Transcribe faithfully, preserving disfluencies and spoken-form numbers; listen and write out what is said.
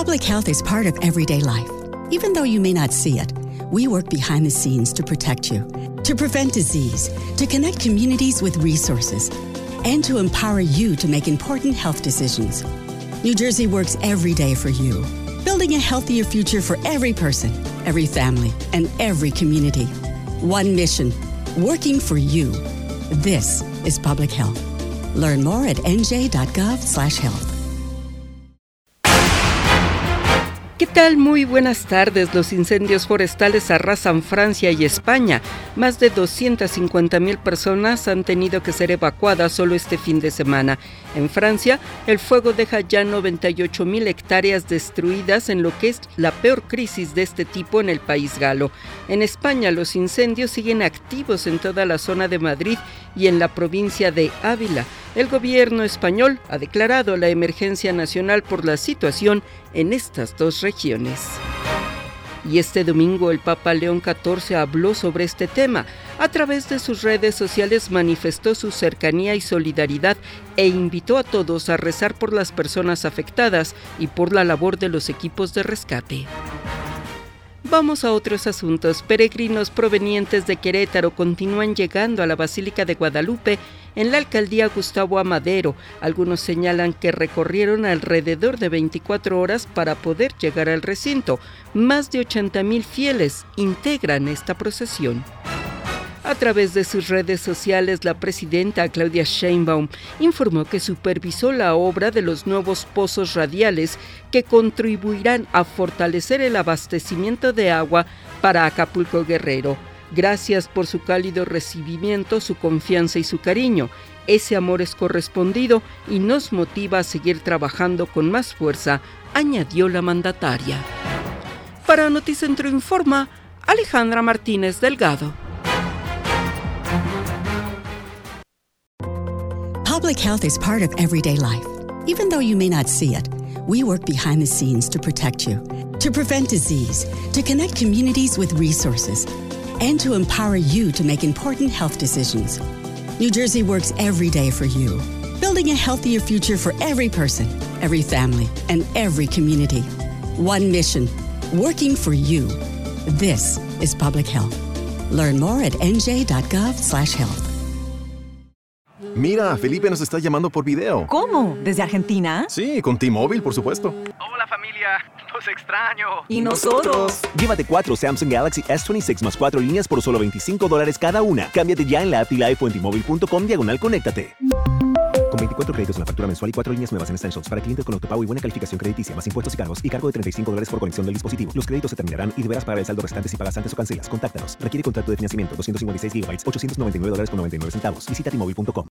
Public health is part of everyday life. Even though you may not see it, we work behind the scenes to protect you, to prevent disease, to connect communities with resources, and to empower you to make important health decisions. New Jersey works every day for you, building a healthier future for every person, every family, and every community. One mission, working for you. This is public health. Learn more at n j dot gov slash health. ¿Qué tal? Muy buenas tardes. Los incendios forestales arrasan Francia y España. Más de doscientas cincuenta mil personas han tenido que ser evacuadas solo este fin de semana. En Francia, el fuego deja ya noventa y ocho mil hectáreas destruidas en lo que es la peor crisis de este tipo en el país galo. En España, los incendios siguen activos en toda la zona de Madrid y en la provincia de Ávila. El gobierno español ha declarado la emergencia nacional por la situación en estas dos regiones. Y este domingo el Papa León catorce habló sobre este tema. A través de sus redes sociales manifestó su cercanía y solidaridad e invitó a todos a rezar por las personas afectadas y por la labor de los equipos de rescate. Vamos a otros asuntos. Peregrinos provenientes de Querétaro continúan llegando a la Basílica de Guadalupe en la alcaldía Gustavo Amadero. Algunos señalan que recorrieron alrededor de veinticuatro horas para poder llegar al recinto. Más de ochenta mil fieles integran esta procesión. A través de sus redes sociales, la presidenta Claudia Sheinbaum informó que supervisó la obra de los nuevos pozos radiales que contribuirán a fortalecer el abastecimiento de agua para Acapulco Guerrero. Gracias por su cálido recibimiento, su confianza y su cariño. Ese amor es correspondido y nos motiva a seguir trabajando con más fuerza, añadió la mandataria. Para Noticentro Informa, Alejandra Martínez Delgado. Public health is part of everyday life. Even though you may not see it, we work behind the scenes to protect you, to prevent disease, to connect communities with resources, and to empower you to make important health decisions. New Jersey works every day for you, building a healthier future for every person, every family, and every community. One mission, working for you. This is public health. Learn more at n j dot gov slash health. Mira, Felipe nos está llamando por video. ¿Cómo? ¿Desde Argentina? Sí, con T-Mobile, por supuesto. Hola familia, los extraño. ¿Y nosotros? Llévate cuatro Samsung Galaxy S veintiséis más cuatro líneas por solo veinticinco dólares cada una. Cámbiate ya en la app T-Life o en T-Mobile punto com diagonal conéctate. Con veinticuatro créditos en la factura mensual y cuatro líneas nuevas en Essentials para clientes con autopago y buena calificación crediticia, más impuestos y cargos y cargo de treinta y cinco dólares por conexión del dispositivo. Los créditos se terminarán y deberás pagar el saldo restante si pagas antes o cancelas. Contáctanos. Requiere contrato de financiamiento doscientos cincuenta y seis gigabytes, ochocientos noventa y nueve dólares con noventa y nueve centavos. Visita T Mobile punto com.